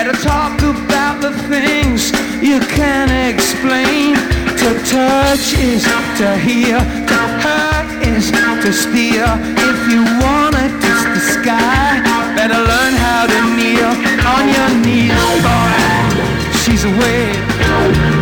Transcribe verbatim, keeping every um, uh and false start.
Better talk about the things you can't explain. To touch is to hear, to hurt is to steer. If you wanna touch the sky, better learn how to kneel on your knees, boy. She's a wave.